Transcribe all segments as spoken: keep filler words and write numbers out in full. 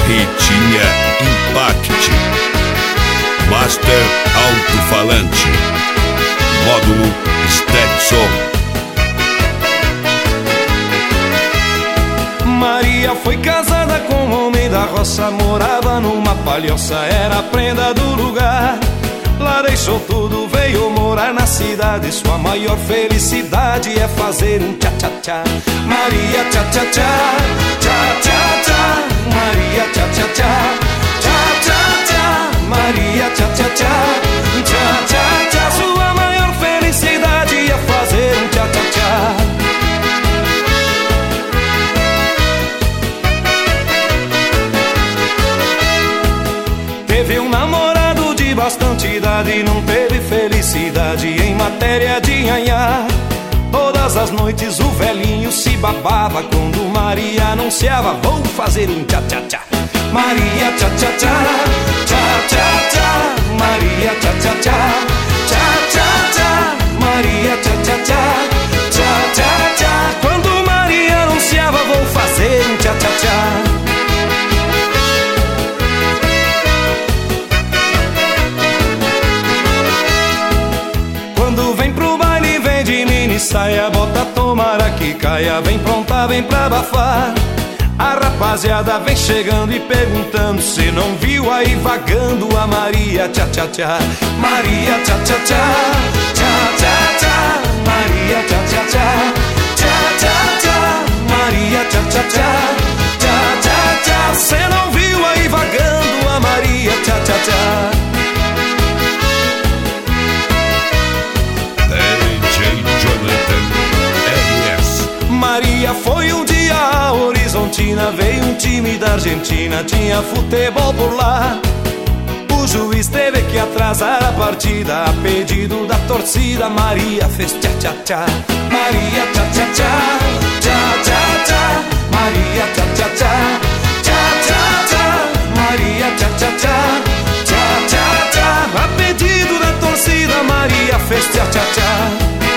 Ritinha Impact, Master Alto-Falante, módulo Stetson. Maria foi casada com um homem da roça, morava numa palhoça, era a prenda do lugar. Lá deixou tudo, veio morar na cidade. Sua maior felicidade é fazer um tchá-tchá-tchá. Maria tchá-tchá-tchá, tchá-tchá-tchá. Maria tchá-tchá-tchá, tchá-tchá-tchá. Maria tchá-tchá-tchá, tchá-tchá-tchá. Sua maior felicidade é fazer um tchá-tchá-tchá. Teve um namorado de bastante idade, não teve felicidade em matéria de nhanhá. Todas as noites o velhinho se babava quando Maria anunciava: vou fazer um tchá-tchá-tchá. Maria tchá-tchá-tchá, tchá-tchá-tchá. Maria tchá-tchá-tchá, tchá-tchá-tchá. Maria tchá-tchá-tchá, tchá-tchá-tchá. Quando Maria anunciava: vou fazer um tchá-tchá-tchá. Quando vem pro baile, vem de mini saia, bota tomara que caia, vem pronta, vem pra abafar. A rapaziada vem chegando e perguntando se não viu aí vagando a Maria tchá-tchá-tchá. Maria tchá-tchá-tchá, tchá-tchá-tchá. Maria tchá-tchá-tchá, tchá-tchá-tchá. Maria tchá-tchá-tchá, tchá-tchá-tchá. Cê não viu aí vagando a Maria tchá-tchá-tchá. Maria foi um dia a Horizontina, veio um time da Argentina, tinha futebol por lá. O juiz teve que atrasar a partida, a pedido da torcida. Maria fez tchá-tchá-tchá. Maria tchá-tchá-tchá, tchá-tchá-tchá. Maria tchá-tchá-tchá, tchá-tchá-tchá. Maria tchá-tchá-tchá, tchá-tchá-tchá. A pedido da torcida, Maria fez tchá-tchá-tchá.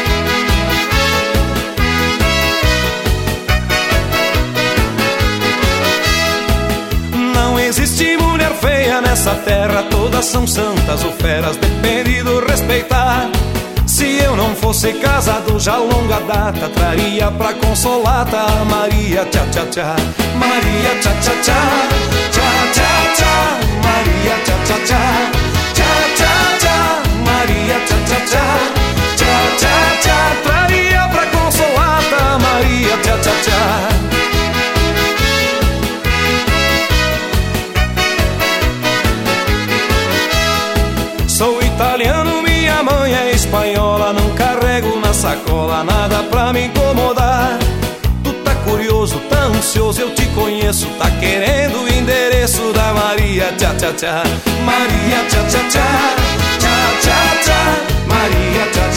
Não existe mulher feia nessa terra, todas são santas ou feras, depende do respeitar. Se eu não fosse casado já longa data, traria pra consolata a Maria tchá-tchá-tchá. Maria tchá-tchá-tchá, tchá-tchá-tchá. Maria tchá-tchá-tchá, tchá-tchá-tchá. Maria tchá-tchá-tchá, tchá-tchá-tchá. Traria pra consolata a Maria tchá-tchá-tchá. Sou italiano, minha mãe é espanhola, não carrego na sacola nada pra me incomodar. Tu tá curioso, tá ansioso, eu te conheço, tá querendo o endereço da Maria tchá-tchá-tchá. Maria tchá-tchá-tchá, tchá-tchá-tchá. Maria tchá-tchá-tchá.